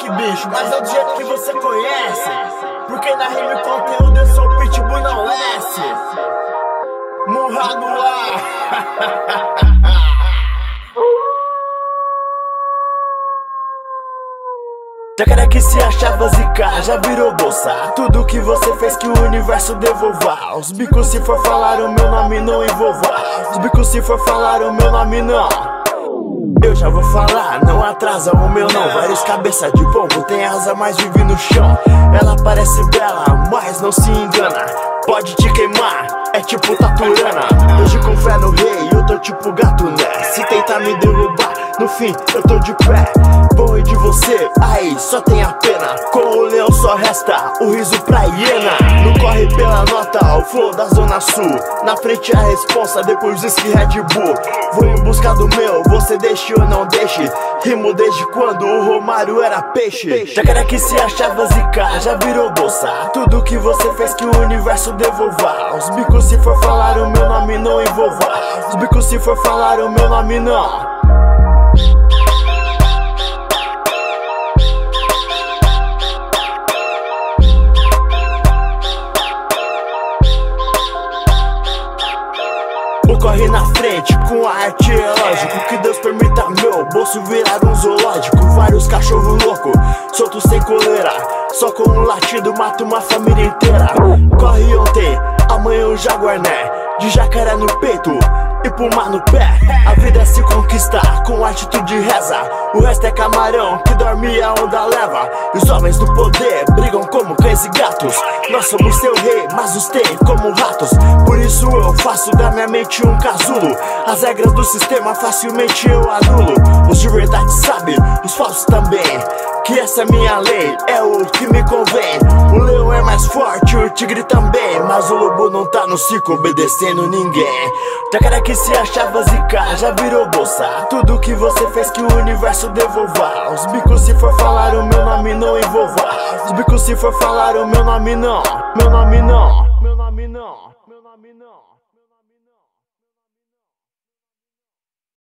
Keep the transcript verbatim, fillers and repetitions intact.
bicho, mas é do jeito que você conhece. Porque na rima e conteúdo eu sou o Pitbull, não Lesse. Murra no ar. Jacaré que se achava zica, já virou bolsa. Tudo que você fez que o universo devolva. Os bicos se for falar o meu nome não envolva. Os bicos se for falar o meu nome não. Eu já vou falar, não atrasa o meu não. Vários cabeça de pombo, tem asa mas vive no chão. Ela parece bela, mas não se engana. Pode te queimar, é tipo Taturana. Hoje com fé no rei, eu tô tipo gato, né? Se tentar me derrubar, no fim eu tô de pé. Vou rir de você, aí só tem a pena. Com o leão só resta o riso pra hiena. Não corre pela nota, o flow da zona sul. Na frente a responsa, depois whisky Red Bull. Vou em busca do meu, você deixe ou não deixe. Rimo desde quando o Romário era peixe. Jacaré que se achava zica, já virou bolsa. Tudo que você fez que o universo devolva. Os bicos se for falar o meu nome não envolva. Os bicos se for falar o meu nome não. Corre na frente com a arte é lógico. Que Deus permita meu bolso virar um zoológico. Vários cachorros loucos, soltos sem coleira. Só com um latido mata uma família inteira. Corre ontem, amanhã o jaguar né. De jacaré no peito e puma no pé. A vida é se conquistar com atitude reza. O resto é camarão que dorme e a onda leva. E os homens do poder brigam como cães e gatos. Nós somos seu rei, mas os tem como ratos. Por isso eu faço da minha mente um casulo. As regras do sistema facilmente eu anulo. Os de verdade sabem, os falsos também, que essa é minha lei, é o que me convém. O leão é mais forte, o tigre também, mas o lobo não tá no circo obedecendo ninguém. Jacaré que se achava zica, já virou bolsa. Tudo que você fez que o universo devolva. Os bicos se for falar o meu nome não envolva. Os bicos se for falar o meu nome não. Meu nome não. Meu nome não. Meu nome não.